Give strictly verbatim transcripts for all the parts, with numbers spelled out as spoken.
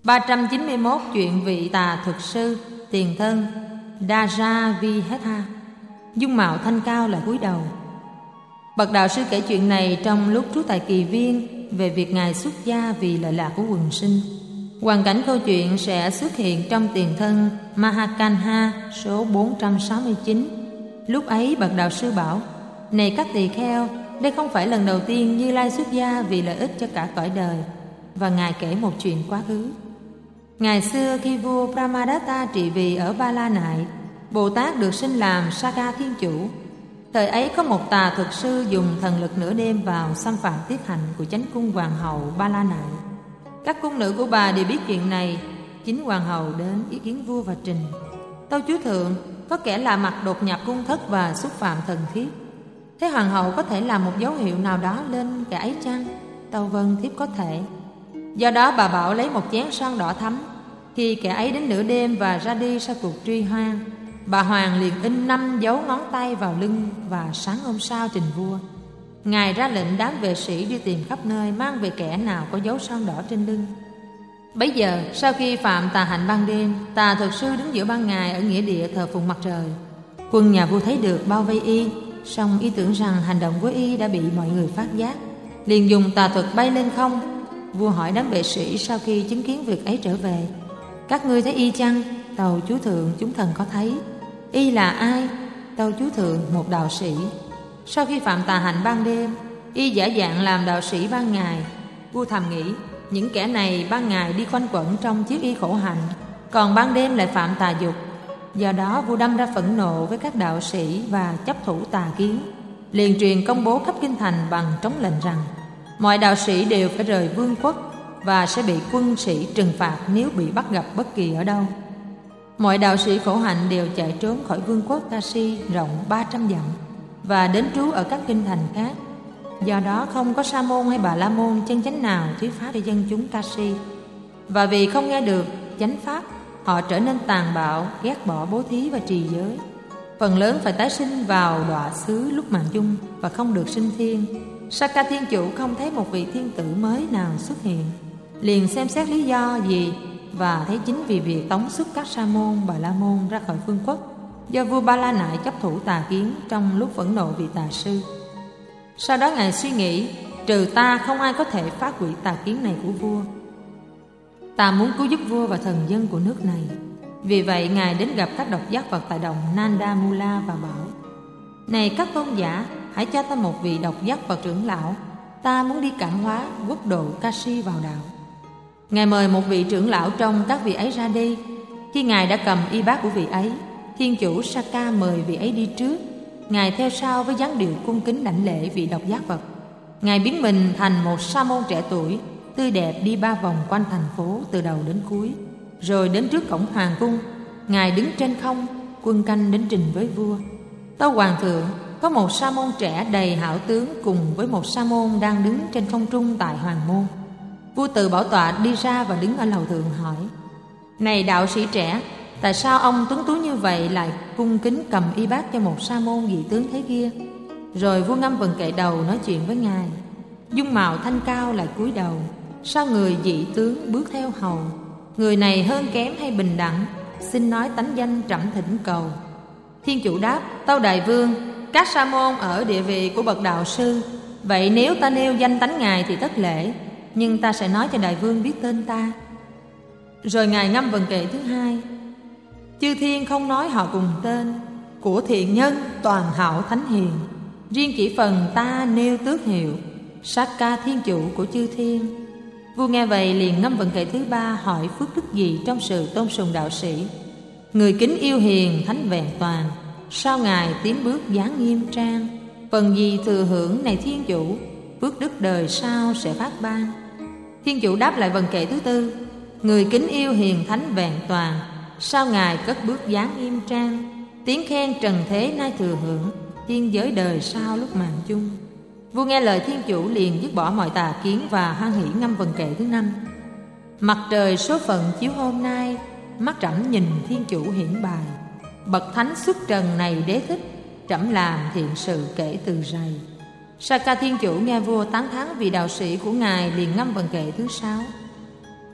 ba trăm chín mươi mốt chuyện vị tà thuật sư tiền thân Dajaviheta, dung mạo thanh cao lại cúi đầu. Bậc đạo sư kể chuyện này trong lúc trú tại Kỳ Viên về việc ngài xuất gia vì lợi lạc của quần sinh. Hoàn cảnh câu chuyện sẽ xuất hiện trong tiền thân Mahakanha số bốn trăm sáu mươi chín. Lúc ấy bậc đạo sư bảo: này các tỳ kheo, đây không phải lần đầu tiên Như Lai xuất gia vì lợi ích cho cả cõi đời. Và ngài kể một chuyện quá khứ. Ngày xưa khi vua Brahmadatta trị vì ở Ba La Nại, Bồ Tát được sinh làm Saka Thiên Chủ. Thời ấy có một tà thuật sư dùng thần lực nửa đêm vào xâm phạm tiết hạnh của chánh cung hoàng hậu Ba La Nại. Các cung nữ của bà đều biết chuyện này. Chính hoàng hậu đến ý kiến vua và trình: tâu chúa thượng, có kẻ lạ mặt đột nhập cung thất và xúc phạm thần thiếp. Thế hoàng hậu có thể làm một dấu hiệu nào đó lên kẻ ấy chăng? Tâu vâng, thiếp có thể. Do đó bà bảo lấy một chén son đỏ thắm. Khi kẻ ấy đến nửa đêm và ra đi sau cuộc truy hoan, bà hoàng liền in năm dấu ngón tay vào lưng và sáng hôm sau trình vua. Ngài ra lệnh đám vệ sĩ đi tìm khắp nơi, mang về kẻ nào có dấu son đỏ trên lưng. Bấy giờ sau khi phạm tà hạnh ban đêm, tà thuật sư đứng giữa ban ngày ở nghĩa địa thờ phụng mặt trời. Quân nhà vua thấy được bao vây y, song y tưởng rằng hành động của y đã bị mọi người phát giác, liền dùng tà thuật bay lên không. Vua hỏi đám vệ sĩ sau khi chứng kiến việc ấy trở về: các ngươi thấy y chăng? Tâu chúa thượng, chúng thần có thấy. Y là ai? Tâu chúa thượng, một đạo sĩ. Sau khi phạm tà hạnh ban đêm, y giả dạng làm đạo sĩ ban ngày. Vua thầm nghĩ, những kẻ này ban ngày đi quanh quẩn trong chiếc y khổ hạnh, còn ban đêm lại phạm tà dục. Do đó vua đâm ra phẫn nộ với các đạo sĩ và chấp thủ tà kiến, liền truyền công bố khắp kinh thành bằng trống lệnh rằng mọi đạo sĩ đều phải rời vương quốc và sẽ bị quân sĩ trừng phạt nếu bị bắt gặp bất kỳ ở đâu. Mọi đạo sĩ khổ hạnh đều chạy trốn khỏi vương quốc Kashi rộng ba trăm dặm và đến trú ở các kinh thành khác. Do đó không có sa môn hay bà la môn chân chánh nào thuyết pháp cho dân chúng Kashi. Và vì không nghe được chánh pháp, họ trở nên tàn bạo, ghét bỏ bố thí và trì giới. Phần lớn phải tái sinh vào đọa xứ lúc mạng chung và không được sinh thiên. Saka Thiên Chủ không thấy một vị thiên tử mới nào xuất hiện, liền xem xét lý do gì và thấy chính vì việc tống xuất các sa môn, bà la môn ra khỏi vương quốc do vua Ba La Nại chấp thủ tà kiến trong lúc phẫn nộ vì tà sư. Sau đó ngài suy nghĩ, trừ ta không ai có thể phá hủy tà kiến này của vua. Ta muốn cứu giúp vua và thần dân của nước này. Vì vậy ngài đến gặp các độc giác Phật tại động Nanda Mula và bảo: này các tôn giả, hãy cho ta một vị độc giác Phật trưởng lão. Ta muốn đi cảm hóa quốc độ Kashi vào đạo. Ngài mời một vị trưởng lão trong các vị ấy ra đi. Khi ngài đã cầm y bát của vị ấy, Thiên Chủ Saka mời vị ấy đi trước. Ngài theo sau với dáng điệu cung kính đảnh lễ vị độc giác Phật. Ngài biến mình thành một sa môn trẻ tuổi, tươi đẹp, đi ba vòng quanh thành phố từ đầu đến cuối. Rồi đến trước cổng hoàng cung, ngài đứng trên không, quân canh đến trình với vua: tâu hoàng thượng, có một sa môn trẻ đầy hảo tướng cùng với một sa môn đang đứng trên không trung tại hoàng môn. Vua từ bảo tọa đi ra và đứng ở lầu thượng hỏi: này đạo sĩ trẻ, tại sao ông tuấn tú như vậy lại cung kính cầm y bát cho một sa môn dị tướng thế kia? Rồi vua ngâm vần kệ đầu nói chuyện với ngài. Dung mạo thanh cao lại cúi đầu, sao người dị tướng bước theo hầu? Người này hơn kém hay bình đẳng? Xin nói tánh danh trẫm thỉnh cầu. Thiên Chủ đáp: tâu đại vương, các sa môn ở địa vị của bậc đạo sư. Vậy nếu ta nêu danh tánh ngài thì thất lễ, nhưng ta sẽ nói cho đại vương biết tên ta. Rồi ngài ngâm vần kệ thứ hai: chư thiên không nói họ cùng tên, của thiện nhân toàn hảo thánh hiền. Riêng chỉ phần ta nêu tước hiệu, Saka Thiên Chủ của chư thiên. Vua nghe vậy liền ngâm vần kệ thứ ba hỏi phước đức gì trong sự tôn sùng đạo sĩ. Người kính yêu hiền thánh vẹn toàn, sao ngài tiến bước dáng nghiêm trang? Phần gì thừa hưởng này Thiên Chủ, phước đức đời sau sẽ phát ban. Thiên Chủ đáp lại vần kệ thứ tư: người kính yêu hiền thánh vẹn toàn, sao ngài cất bước dáng nghiêm trang? Tiếng khen trần thế nay thừa hưởng, thiên giới đời sau lúc mạng chung. Vua nghe lời Thiên Chủ liền dứt bỏ mọi tà kiến và hoan hỷ ngâm vần kệ thứ năm: mặt trời số phận chiếu hôm nay, mắt trẫm nhìn Thiên Chủ hiển bài. Bậc thánh xuất trần này đế thích, trẫm làm thiện sự kể từ rày. Saka Thiên Chủ nghe vua tán thán vì đạo sĩ của ngài liền ngâm vần kệ thứ sáu: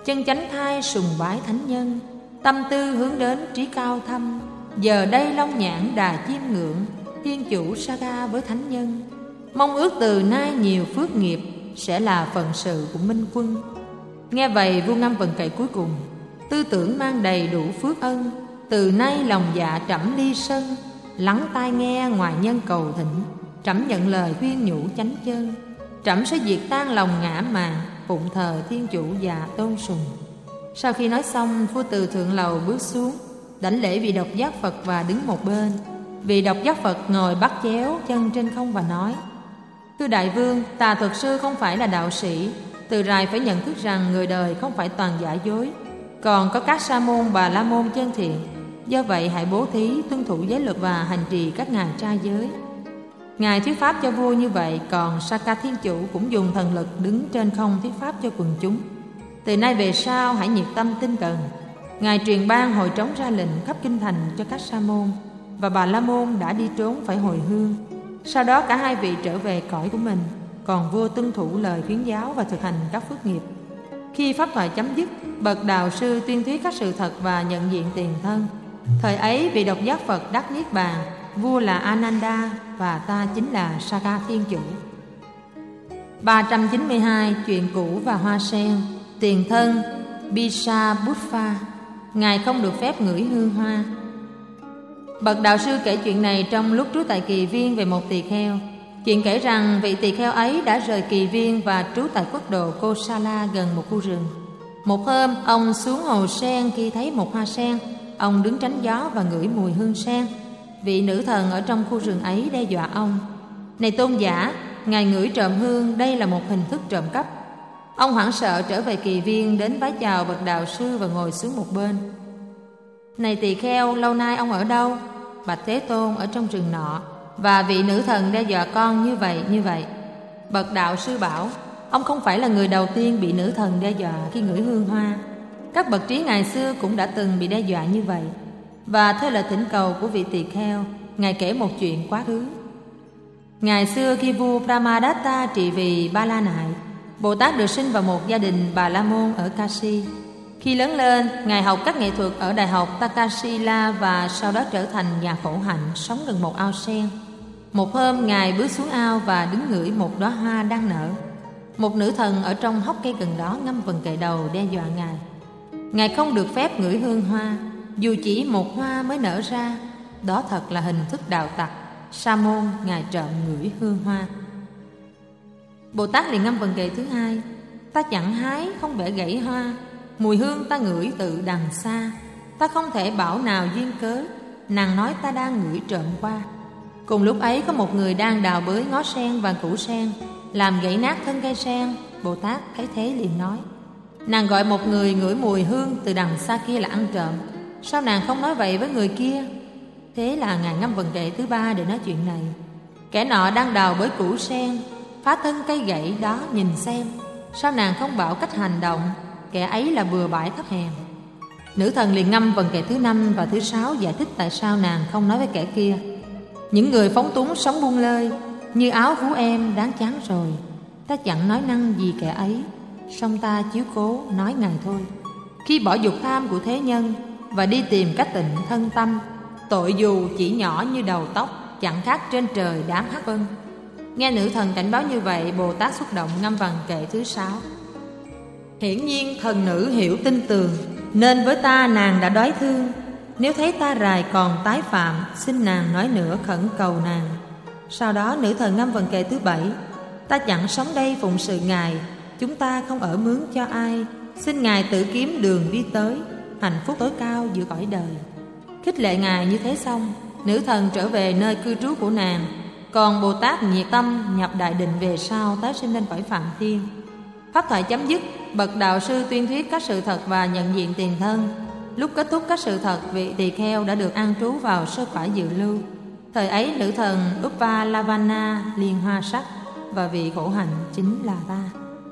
chân chánh thai sùng bái thánh nhân, tâm tư hướng đến trí cao thâm. Giờ đây long nhãn đà chiêm ngưỡng, thiên chủ Saga với thánh nhân. Mong ước từ nay nhiều phước nghiệp, sẽ là phận sự của Minh Quân. Nghe vậy vua Ngâm Vần Kệ cuối cùng tư tưởng mang đầy đủ phước ân. Từ nay lòng dạ trẫm ly sân, lắng tai nghe ngoài nhân cầu thỉnh. Trẫm nhận lời khuyên nhủ chánh chân, trẫm sẽ diệt tan lòng ngã mạn, phụng thờ thiên chủ và tôn sùng. Sau khi nói xong, vua từ thượng lầu bước xuống, đảnh lễ vị độc giác Phật và đứng một bên. Vị độc giác Phật ngồi bắt chéo chân trên không và nói: Thưa đại vương, Tà Thuật Sư không phải là đạo sĩ. Từ rày phải nhận thức rằng người đời không phải toàn giả dối, còn có các sa môn bà la môn chân thiện. Do vậy hãy bố thí, tuân thủ giới luật và hành trì các ngài trai giới. Ngài thuyết pháp cho vua như vậy, còn Sakka Thiên Chủ cũng dùng thần lực đứng trên không thuyết pháp cho quần chúng. Từ nay về sau hãy nhiệt tâm tinh cần. Ngài truyền ban hồi trống ra lệnh khắp kinh thành cho các sa môn, và bà la môn đã đi trốn phải hồi hương. Sau đó cả hai vị trở về cõi của mình, còn vua tuân thủ lời khuyến giáo và thực hành các phước nghiệp. Khi pháp thoại chấm dứt, bậc đạo sư tuyên thuyết các sự thật và nhận diện tiền thân. Thời ấy vị độc giác Phật đắc niết bàn, vua là Ananda và ta chính là Sakka Thiên Chủ. Ba trăm chín mươi hai. Chuyện cũ và hoa sen. Tiền thân Bisabutpha, ngài không được phép ngửi hương hoa. Bậc đạo sư kể chuyện này trong lúc trú tại Kỳ Viên về một tỳ kheo. Chuyện kể rằng vị tỳ kheo ấy đã rời Kỳ Viên và trú tại quốc độ Kosala gần một khu rừng. Một hôm ông xuống hồ sen, khi thấy một hoa sen, ông đứng tránh gió và ngửi mùi hương sen. Vị nữ thần ở trong khu rừng ấy đe dọa ông: Này tôn giả, ngài ngửi trộm hương, đây là một hình thức trộm cắp. Ông hoảng sợ trở về Kỳ Viên, đến vái chào bậc đạo sư và ngồi xuống một bên. Này tỳ kheo, lâu nay ông ở đâu? Bạch Thế Tôn, ở trong rừng nọ, và vị nữ thần đe dọa con như vậy như vậy. Bậc đạo sư bảo: Ông không phải là người đầu tiên bị nữ thần đe dọa khi ngửi hương hoa. Các bậc trí ngày xưa cũng đã từng bị đe dọa như vậy. Và theo lời thỉnh cầu của vị tỳ kheo, ngài kể một chuyện quá khứ. Ngày xưa khi vua Brahmadatta trị vì Ba La Nại, Bồ Tát được sinh vào một gia đình Bà La Môn ở Kashi. Khi lớn lên, ngài học các nghệ thuật ở Đại học Takasila và sau đó trở thành nhà khổ hạnh, sống gần một ao sen. Một hôm, ngài bước xuống ao và đứng ngửi một đóa hoa đang nở. Một nữ thần ở trong hốc cây gần đó ngâm vần kệ đầu đe dọa ngài: Ngài không được phép ngửi hương hoa, dù chỉ một hoa mới nở ra. Đó thật là hình thức đạo tặc. Sa môn, ngài trộm ngửi hương hoa. Bồ Tát liền ngâm vần kệ thứ hai: Ta chẳng hái, không bẻ gãy hoa, mùi hương ta ngửi từ đằng xa. Ta không thể bảo nào duyên cớ, nàng nói ta đang ngửi trộm qua. Cùng lúc ấy có một người đang đào bới ngó sen và củ sen, làm gãy nát thân cây sen. Bồ Tát thấy thế liền nói: Nàng gọi một người ngửi mùi hương từ đằng xa kia là ăn trộm, sao nàng không nói vậy với người kia? Thế là ngài ngâm vần kệ thứ ba để nói chuyện này. Kẻ nọ đang đào bới củ sen, phá thân cây gãy đó nhìn xem, sao nàng không bảo cách hành động? Kẻ ấy là bừa bãi thấp hèn. Nữ thần liền ngâm vần kệ thứ năm và thứ sáu giải thích tại sao nàng không nói với kẻ kia: Những người phóng túng sống buông lơi như áo vú em đáng chán rồi. Ta chẳng nói năng gì kẻ ấy, song ta chiếu cố nói ngài thôi. Khi bỏ dục tham của thế nhân và đi tìm cách tịnh thân tâm, tội dù chỉ nhỏ như đầu tóc, chẳng khác trên trời đám hắc ân. Nghe nữ thần cảnh báo như vậy, Bồ Tát xúc động ngâm vần kệ thứ sáu: Hiển nhiên thần nữ hiểu tin tường, nên với ta nàng đã đói thương. Nếu thấy ta rài còn tái phạm, xin nàng nói nữa khẩn cầu nàng. Sau đó nữ thần ngâm vần kệ thứ bảy: Ta chẳng sống đây phụng sự ngài, chúng ta không ở mướn cho ai, xin ngài tự kiếm đường đi tới hạnh phúc tối cao giữa cõi đời. Khích lệ ngài như thế xong, nữ thần trở về nơi cư trú của nàng, còn Bồ Tát nhiệt tâm nhập đại định về sau tái sinh lên cõi Phạm Thiên. Pháp thoại chấm dứt, bậc đạo sư tuyên thuyết các sự thật và nhận diện tiền thân. Lúc kết thúc các sự thật, vị tỳ kheo đã được an trú vào sơ cõi dự lưu. Thời ấy nữ thần Uppalavana liên hoa sắc, và vị khổ hạnh chính là ta.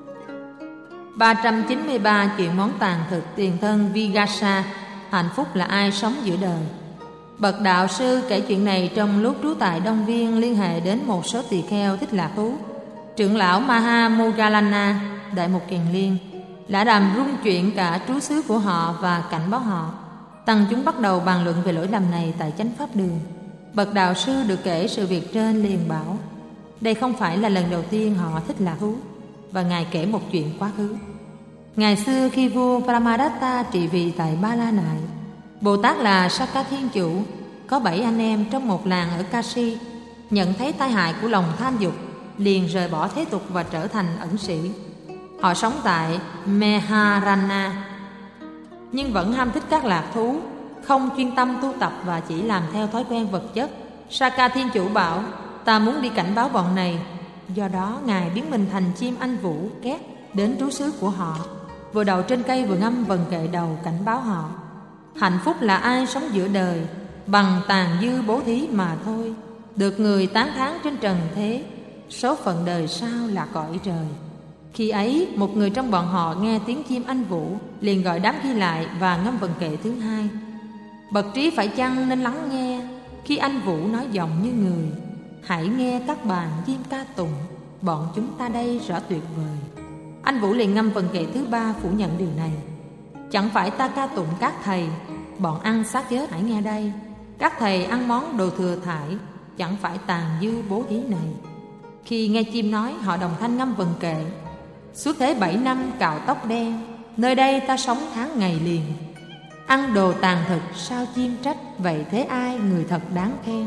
Ba trăm chín mươi ba. Chuyện món tàn thực. Tiền thân Vigasa, hạnh phúc là ai sống giữa đời. Bậc đạo sư kể chuyện này trong lúc trú tại Đông Viên, liên hệ đến một số tỳ kheo thích lạc thú. Trưởng lão Maha Moggallana, Đại Mục Kiền Liên, đã làm rung chuyển cả trú xứ của họ và cảnh báo họ. Tăng chúng bắt đầu bàn luận về lỗi lầm này tại chánh pháp đường. Bậc đạo sư được kể sự việc trên liền bảo: đây không phải là lần đầu tiên họ thích lạc thú. Và Ngài kể một chuyện quá khứ. Ngày xưa khi vua Brahmadatta trị vì tại Ba La Nại, Bồ Tát là Sakka Thiên Chủ có bảy anh em trong một làng ở Kashi nhận thấy tai hại của lòng tham dục, liền rời bỏ thế tục và trở thành ẩn sĩ. Họ sống tại Meharana nhưng vẫn ham thích các lạc thú, không chuyên tâm tu tập và chỉ làm theo thói quen vật chất. Sakka Thiên Chủ bảo: ta muốn đi cảnh báo bọn này. Do đó Ngài biến mình thành chim anh vũ két đến trú xứ của họ, vừa đậu trên cây vừa ngâm vần kệ đầu cảnh báo họ: hạnh phúc là ai sống giữa đời bằng tàn dư bố thí mà thôi, được người tán thán trên trần thế, số phận đời sau là cõi trời. Khi ấy một người trong bọn họ nghe tiếng chim anh vũ, liền gọi đám kia lại và ngâm vần kệ thứ hai: bậc trí phải chăng nên lắng nghe khi anh vũ nói giọng như người, hãy nghe các bạn chim ca tụng, bọn chúng ta đây rõ tuyệt vời. Anh vũ liền ngâm vần kệ thứ ba phủ nhận điều này: chẳng phải ta ca tụng các thầy, bọn ăn xác chết hãy nghe đây. Các thầy ăn món đồ thừa thải, chẳng phải tàn dư bố thí này. Khi nghe chim nói, họ đồng thanh ngâm vần kệ: suốt thế bảy năm cạo tóc đen, nơi đây ta sống tháng ngày liền. Ăn đồ tàn thực sao chim trách, vậy thế ai người thật đáng khen.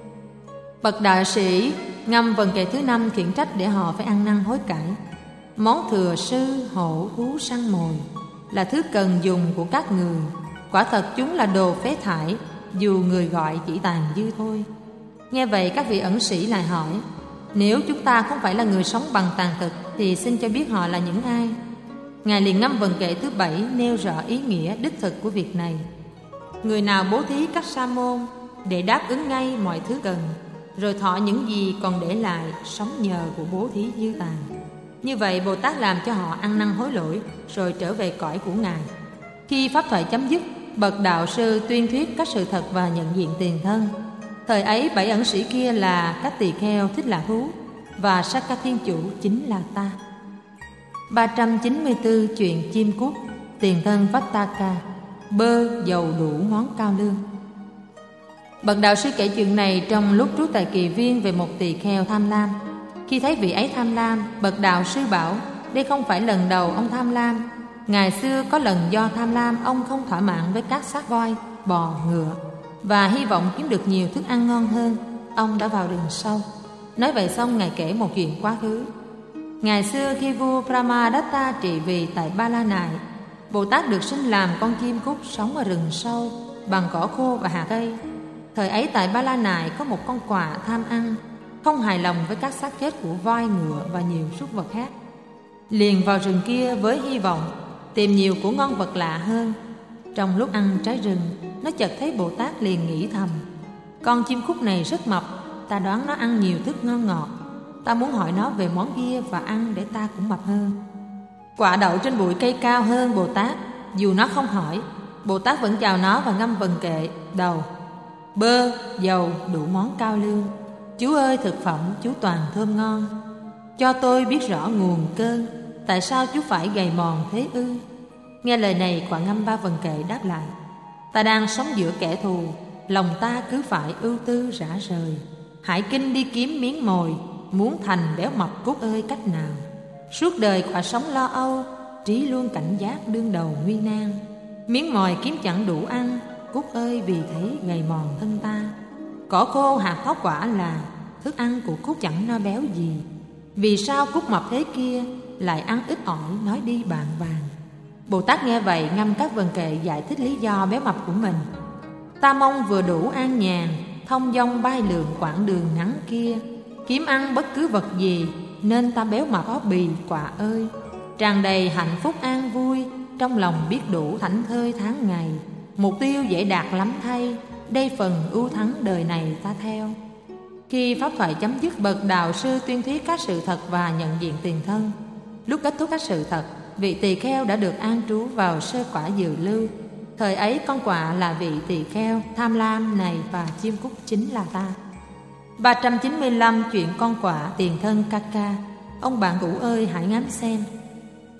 Bậc đại sĩ ngâm vần kệ thứ năm khiển trách để họ phải ăn năn hối cải. Món thừa sư hổ thú săn mồi là thứ cần dùng của các người, quả thật chúng là đồ phế thải, dù người gọi chỉ tàn dư thôi. Nghe vậy các vị ẩn sĩ lại hỏi: nếu chúng ta không phải là người sống bằng tàn thực thì xin cho biết họ là những ai. Ngài liền ngâm vần kệ thứ bảy nêu rõ ý nghĩa đích thực của việc này: người nào bố thí các sa môn để đáp ứng ngay mọi thứ cần, rồi thọ những gì còn để lại, sống nhờ của bố thí dư tàn. Như vậy Bồ Tát làm cho họ ăn năn hối lỗi, rồi trở về cõi của Ngài. Khi pháp thoại chấm dứt, bậc đạo sư tuyên thuyết các sự thật và nhận diện tiền thân. Thời ấy bảy ẩn sĩ kia là các tỳ kheo thích lạc thú, và Sakka Thiên Chủ chính là ta. Ba trăm chín mươi tư chuyện chim cút, tiền thân Vattaka, bơ dầu đủ món cao lương. Bậc đạo sư kể chuyện này trong lúc trú tại kỳ viên về một tỳ kheo tham lam. Khi thấy vị ấy tham lam, bậc đạo sư bảo: đây không phải lần đầu ông tham lam. Ngày xưa có lần do tham lam, ông không thỏa mãn với các xác voi, bò, ngựa, và hy vọng kiếm được nhiều thức ăn ngon hơn, ông đã vào rừng sâu. Nói vậy xong, Ngài kể một chuyện quá khứ. Ngày xưa khi vua Brahmadatta trị vì tại Ba La Nại, Bồ Tát được sinh làm con chim cút sống ở rừng sâu bằng cỏ khô và hạt cây. Thời ấy tại Ba La Nại có một con quạ tham ăn, không hài lòng với các xác chết của voi, ngựa và nhiều súc vật khác, liền vào rừng kia với hy vọng tìm nhiều của ngon vật lạ hơn. Trong lúc ăn trái rừng, nó chợt thấy Bồ Tát, liền nghĩ thầm: con chim cút này rất mập, ta đoán nó ăn nhiều thức ngon ngọt, ta muốn hỏi nó về món kia và ăn để ta cũng mập hơn. Quạ đậu trên bụi cây cao hơn Bồ Tát, dù nó không hỏi, Bồ Tát vẫn chào nó và ngâm vần kệ đầu: bơ dầu đủ món cao lương, chú ơi thực phẩm chú toàn thơm ngon, cho tôi biết rõ nguồn cơn, tại sao chú phải gầy mòn thế ư. Nghe lời này, quạ ngâm ba vần kệ đáp lại: ta đang sống giữa kẻ thù, lòng ta cứ phải ưu tư rã rời, hãy kinh đi kiếm miếng mồi, muốn thành béo mập cút ơi cách nào. Suốt đời quạ sống lo âu, trí luôn cảnh giác đương đầu nguy nan, miếng mồi kiếm chẳng đủ ăn, cút ơi vì thấy gầy mòn thân ta. Cỏ khô hạt thóc quả là thức ăn của cút chẳng no béo gì, vì sao cút mập thế kia lại ăn ít ỏi nói đi bàn vàng. Bồ Tát nghe vậy ngâm các vần kệ giải thích lý do béo mập của mình: ta mong vừa đủ an nhàn, thông dong bay lượn quãng đường ngắn kia, kiếm ăn bất cứ vật gì, nên ta béo mập có bì quạ ơi. Tràn đầy hạnh phúc an vui, trong lòng biết đủ thảnh thơi tháng ngày, mục tiêu dễ đạt lắm thay, đây phần ưu thắng đời này ta theo. Khi pháp thoại chấm dứt, bậc đạo sư tuyên thuyết các sự thật và nhận diện tiền thân. Lúc kết thúc các sự thật, vị tỳ kheo đã được an trú vào sơ quả dự lưu. Thời ấy con quạ là vị tỳ kheo tham lam này và chim cút chính là ta. Ba trăm chín mươi lăm chuyện con quạ tiền thân Kaka. Ông bạn cũ ơi hãy ngắm xem.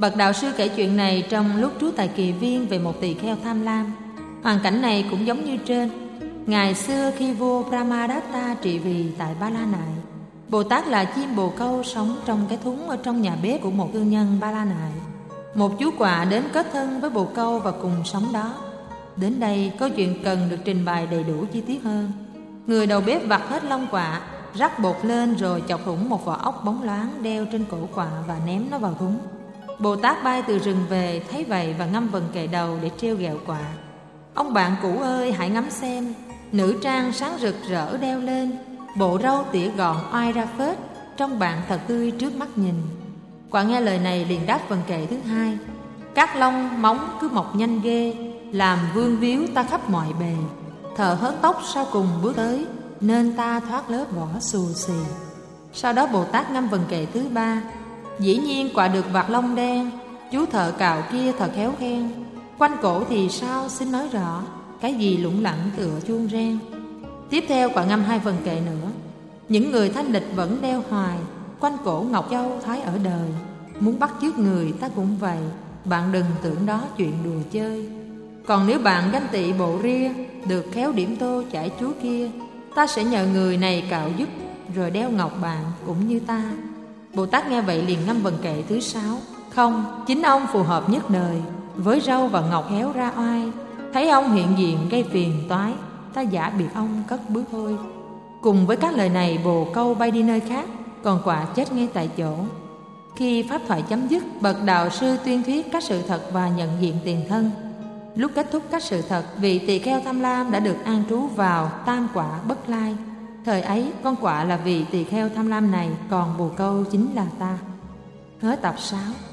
Bậc đạo sư kể chuyện này trong lúc trú tại Kỳ Viên về một tỳ kheo tham lam. Hoàn cảnh này cũng giống như trên. Ngày xưa khi vua Brahmadatta trị vì tại Ba La Nại, Bồ Tát là chim bồ câu sống trong cái thúng ở trong nhà bếp của một thương nhân Ba La Nại. Một chú quạ đến kết thân với bồ câu và cùng sống đó. Đến đây câu chuyện cần được trình bày đầy đủ chi tiết hơn. Người đầu bếp vặt hết lông quạ, rắc bột lên rồi chọc thủng một vỏ ốc bóng loáng đeo trên cổ quạ và ném nó vào thúng. Bồ Tát bay từ rừng về thấy vậy và ngâm vần kệ đầu để trêu ghẹo quạ. Ông bạn cũ ơi, hãy ngắm xem, nữ trang sáng rực rỡ đeo lên, bộ râu tỉa gọn oai ra phết, trông bạn thật tươi trước mắt nhìn. Quạ nghe lời này liền đáp vần kệ thứ hai: các lông móng cứ mọc nhanh ghê, làm vương víu ta khắp mọi bề. Thợ hớt tóc sau cùng bước tới, nên ta thoát lớp vỏ xù xì. Sau đó Bồ Tát ngâm vần kệ thứ ba: dĩ nhiên quạ được vạt lông đen, chú thợ cạo kia thật khéo khen. Quanh cổ thì sao xin nói rõ, cái gì lủng lẳng tựa chuông reng. Tiếp theo quạ ngâm hai vần kệ nữa: những người thanh lịch vẫn đeo hoài, quanh cổ ngọc châu thái ở đời. Muốn bắt chước người ta cũng vậy, bạn đừng tưởng đó chuyện đùa chơi. Còn nếu bạn ganh tị bộ ria, được khéo điểm tô chải chúa kia, ta sẽ nhờ người này cạo giúp, rồi đeo ngọc bạn cũng như ta. Bồ Tát nghe vậy liền ngâm vần kệ thứ sáu: không, chính ông phù hợp nhất đời, với râu và ngọc héo ra oai. Thấy ông hiện diện gây phiền toái, ta giả biệt ông cất bước thôi. Cùng với các lời này, bồ câu bay đi nơi khác, còn quạ chết ngay tại chỗ. Khi pháp thoại chấm dứt, bậc đạo sư tuyên thuyết các sự thật và nhận diện tiền thân. Lúc kết thúc các sự thật, vị tỳ kheo tham lam đã được an trú vào tam quả bất lai. Thời ấy con quạ là vị tỳ kheo tham lam này, còn bồ câu chính là ta. Hết tập sáu.